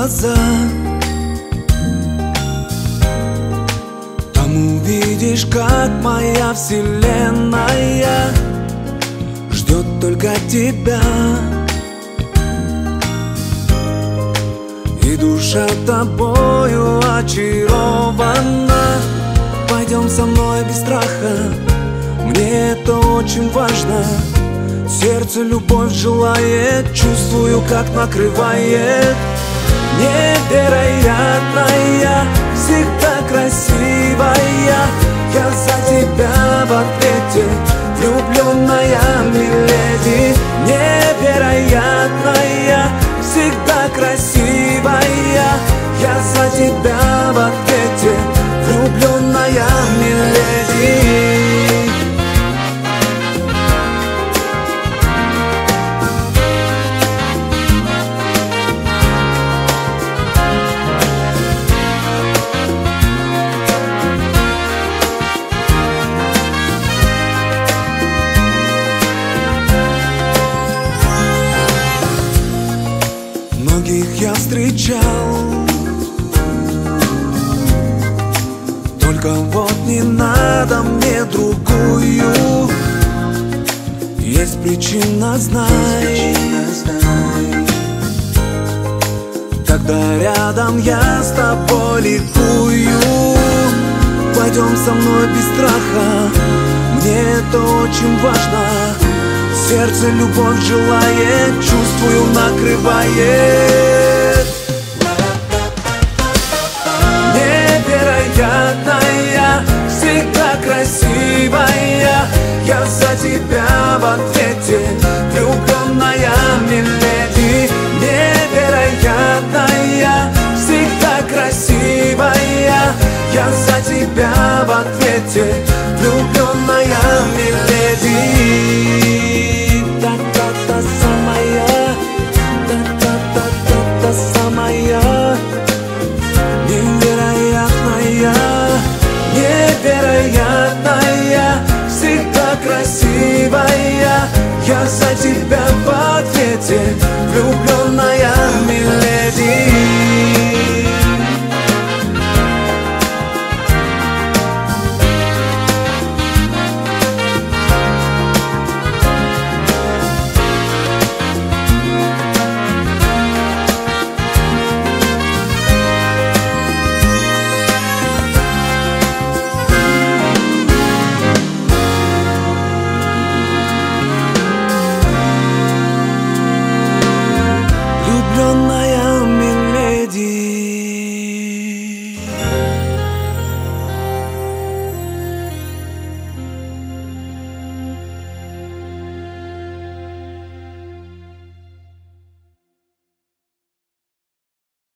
глаза, там увидишь, как моя вселенная ждет только тебя. И душа тобою очарована. Пойдем со мной без страха, мне это очень важно. Сердце любовь желает, чувствую, как накрывает. Невероятная, всегда красивая, я за тебя в ответе, влюбленная миледи. Невероятная, всегда красивая, я за тебя в ответе, влюбленная миледи. Многих я встречал, только вот не надо мне другую. Есть причина, знай, когда рядом я с тобой ликую. Пойдем со мной без страха, мне это очень важно. Сердце любовь желает, чувствую, накрывает. Невероятная, всегда красивая, я за тебя в ответе, влюбленная миледи. Невероятная, всегда красивая, я за тебя в ответе, влюбленная миледи.